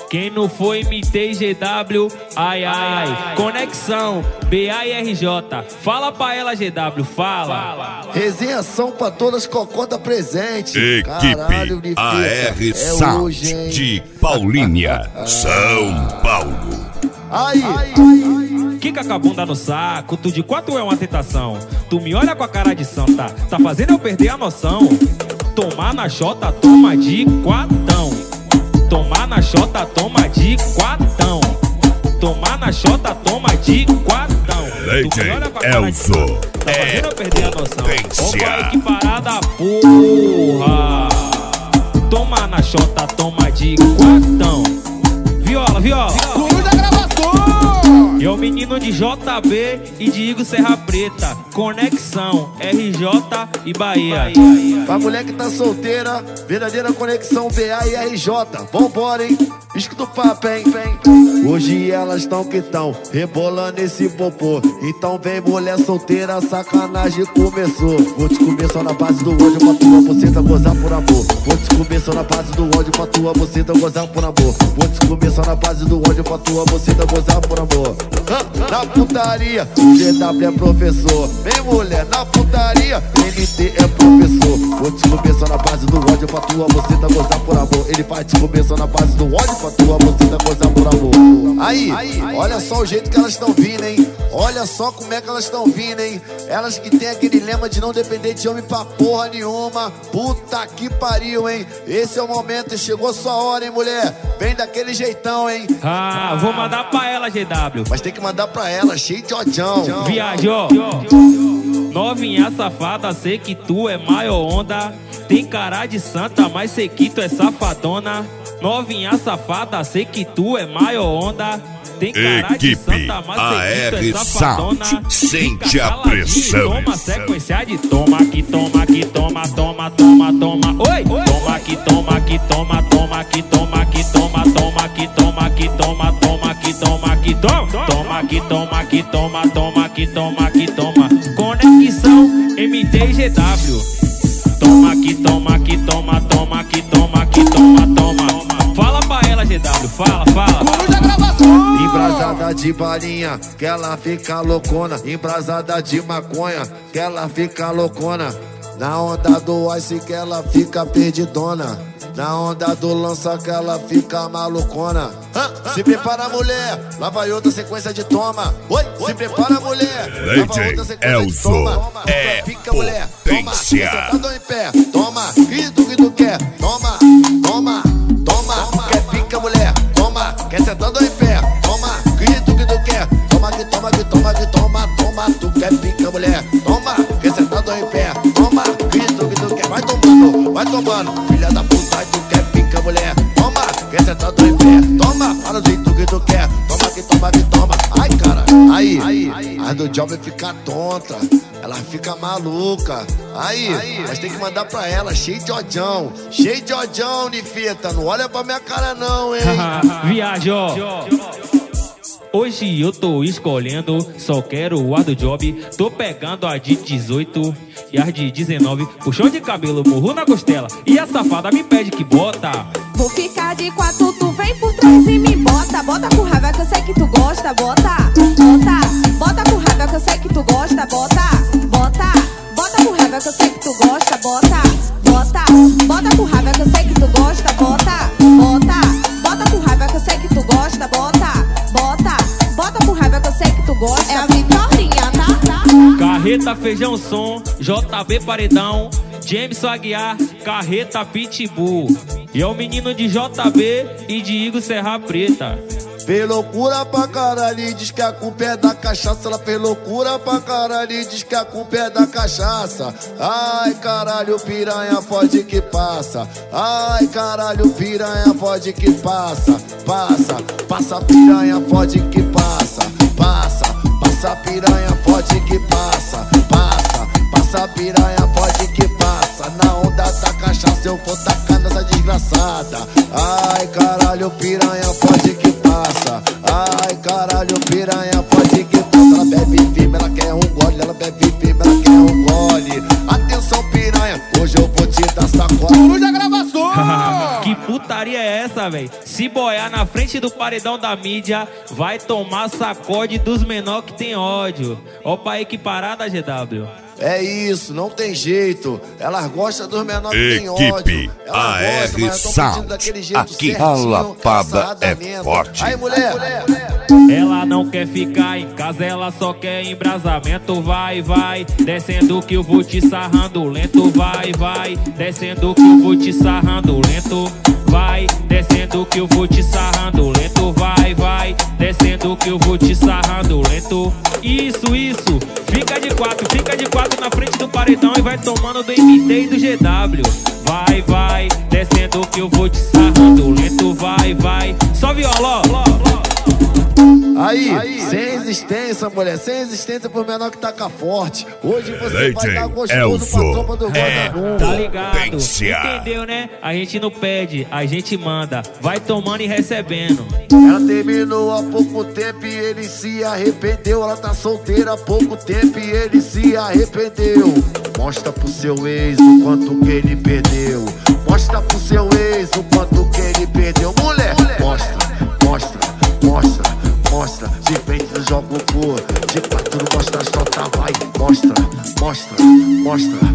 Quem não foi MTGW, ai ai. Conexão BA e RJ. Fala pra ela, GW, fala. Resenhação pra todas cocota presente. Equipe AR Sound de Paulínia, São Paulo. Aí. Quica com a bunda no saco, tu de 4 é uma tentação. Tu me olha com a cara de santa, tá fazendo eu perder a noção. Tomar na xota, toma de quatão. Tomar na xota, toma de quatão. Tomar na xota, toma de quatão. Tu me olha com a cara de santa, tá fazendo eu perder a noção. Olha que parada, porra. Toma na xota, toma de quatão. Viola, viola. E é o menino de JB e de Igor Serra Preta. Conexão RJ e Bahia. Pra mulher que tá solteira, verdadeira conexão BA e RJ. Vambora, hein? Escuta o papo, hein? Hoje elas tão que tão rebolando esse popô. Então vem mulher solteira, sacanagem começou. Vou te comer só na base do ódio pra tua buceta gozar por amor. Vou te comer só na base do ódio pra tua buceta gozar por amor. Vou te comer só na base do ódio pra tua buceta gozar por amor. Na putaria, o GW é professor. Vem mulher, na putaria, NT é professor. Vou te comer só na base do ódio pra tua buceta gozar por amor. Ele vai te comer só na base do ódio pra tua buceta gozar por amor. Aí, olha só o jeito que elas estão vindo, hein? Olha só como é que elas estão vindo, hein? Elas que tem aquele lema de não depender de homem pra porra nenhuma. Puta que pariu, hein? Esse é o momento, chegou sua hora, hein, mulher? Vem daquele jeitão, hein? Ah, vou mandar pra ela, GW. Mas tem que mandar pra ela, cheio de odião. Viajou. Novinha safada, sei que tu é maior onda. Tem cara de santa, mas sei que tu é safadona. Novinha safada, sei que tu é maior onda. Tem cara de santa, mas sei que tu é safadona. Sente a pressão. Toma sequência de toma, que toma, que toma, toma, toma, toma. Oi! Toma, que toma, que toma, toma, que toma, que toma, toma, que toma, que toma, toma, que toma, que toma. Toma, que toma, que toma, toma, que toma, que toma. Conexão MTGW. Toma, que toma, que toma, toma, que toma, que toma, toma. Fala pra ela, GW, fala. Embrasada de balinha, que ela fica loucona. Embrasada de maconha, que ela fica loucona. Na onda do ice que ela fica perdidona. Na onda do lança que ela fica malucona. Se prepara, mulher, lá vai outra sequência de toma. Oi, se prepara, mulher, lá vai outra sequência de toma. É pica, mulher, toma, potência. sentado em pé, toma, que tu quer, toma, toma, toma, quer pica, mulher, toma, quer sentado em pé, toma, que tu quer, toma, que toma, que toma, que toma, toma, tu quer pica, mulher, toma, quer sentado em pé, toma, que tu quer, vai tomando, filha da puta, tu quer pica, mulher, toma, quer sentado em pé, toma, fala do jeito que tu quer, toma, que toma, que toma, ai cara, aí, a do job fica tonta, ela fica maluca, aí, mas tem que mandar pra ela, cheio de odião, Nifita, não olha pra minha cara não, hein. Viajou. Hoje eu tô escolhendo, só quero o ar do job. Tô pegando a de 18 e as de 19. Puxão de cabelo, murro na costela. E a safada me pede que bota. Vou ficar de 4, tu vem por trás e me bota. Bota com raiva que eu sei que tu gosta, bota. Bota com raiva que eu sei que tu gosta, bota. Bota com raiva que eu sei que tu gosta, bota. Bota com raiva que eu sei que tu gosta, bota. Bota com raiva que eu sei que tu gosta, bota. Bota com raiva que eu sei que tu gosta. É a Vitorinha, tá? Carreta, feijão, som, JB Paredão, Jameson Aguiar, Carreta Pitbull. E é o menino de JB e de Igor Serra Preta. Fez loucura pra caralho e diz que a culpa é da cachaça. Ela fez loucura pra caralho e diz que a culpa é da cachaça. Ai caralho, piranha fode que passa. Ai caralho, piranha fode que passa. Passa piranha fode que passa. Passa piranha fode que passa. Passa piranha fode que passa. Na onda da cachaça eu vou tacar nessa desgraçada. Ai caralho, piranha fode que passa. Ai caralho, piranha fode que passa. Ela bebe firme, ela quer um gole. Ela bebe firme, ela quer um gole. Atenção piranha, hoje eu vou te dar sacola. Que puta putaria é essa, véi? Se boiar na frente do paredão da mídia, vai tomar sacode dos menor que tem ódio. Ó pra equiparada, GW. É isso, não tem jeito. Elas gostam dos menores que tem ódio. Equipe AR Sound. Aqui a lapada é forte. Aí, mulher. Ela não quer ficar em casa, ela só quer embrasamento. Vai, vai, descendo que eu vou te sarrando lento. Vai, vai, descendo que eu vou te sarrando lento. Vai, descendo que eu vou te sarrando lento. Vai, vai, descendo que eu vou te sarrando lento. Isso, isso, fica de quatro na frente do paredão e vai tomando do MT e do GW. Vai, vai, descendo que eu vou te sarrando lento. Vai, vai, só viola, ó. Aí, sem resistência, mulher, sem resistência pro menor que taca forte. Hoje você vai dar gostoso pra tropa do vagabundo. Tá ligado? Entendeu, né? A gente não pede, a gente manda. Vai tomando e recebendo. Ela terminou há pouco tempo e ele se arrependeu. Ela tá solteira há pouco tempo e ele se arrependeu. Mostra pro seu ex o quanto que ele perdeu. Mostra pro seu ex o quanto que ele perdeu. Mulher, mostra, mostra, mostra. Mostra, de frente joga o cu, de quatro mostra a chota, vai. Mostra, mostra, mostra,